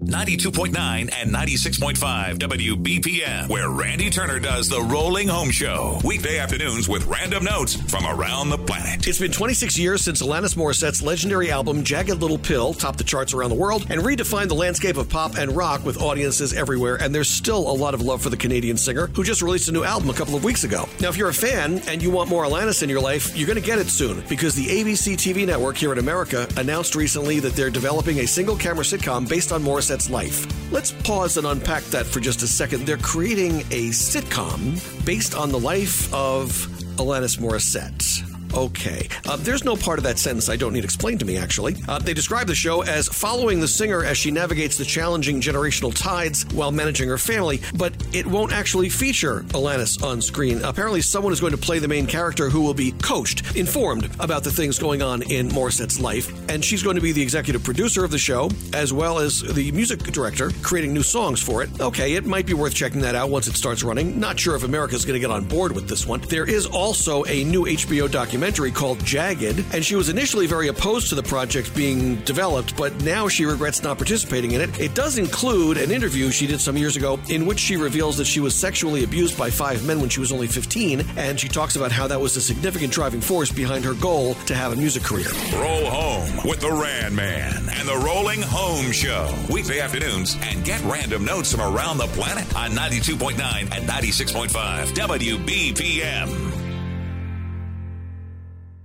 92.9 and 96.5 WBPM, where Randy Turner does the Rolling Home Show. Weekday afternoons with random notes from around the planet. It's been 26 years since Alanis Morissette's legendary album Jagged Little Pill topped the charts around the world and redefined the landscape of pop and rock with audiences everywhere, and there's still a lot of love for the Canadian singer who just released a new album a couple of weeks ago. Now, if you're a fan and you want more Alanis in your life, you're going to get it soon, because the ABC TV network here in America announced recently that they're developing a single-camera sitcom based on Morissette's life. Let's pause and unpack that for just a second. They're creating a sitcom based on the life of Alanis Morissette. Okay. There's no part of that sentence I don't need explained to me, actually. They describe the show as following the singer as she navigates the challenging generational tides while managing her family, but it won't actually feature Alanis on screen. Apparently, someone is going to play the main character who will be coached, informed about the things going on in Morissette's life, and she's going to be the executive producer of the show, as well as the music director, creating new songs for it. Okay, it might be worth checking that out once it starts running. Not sure if America's going to get on board with this one. There is also a new HBO documentary called Jagged, and she was initially very opposed to the project being developed, but now she regrets not participating in it. It does include an interview she did some years ago in which she reveals that she was sexually abused by 5 men when she was only 15, and she talks about how that was a significant driving force behind her goal to have a music career. Roll home with the Ran Man and the Rolling Home Show. Weekday afternoons, and get random notes from around the planet on 92.9 and 96.5 WBPM.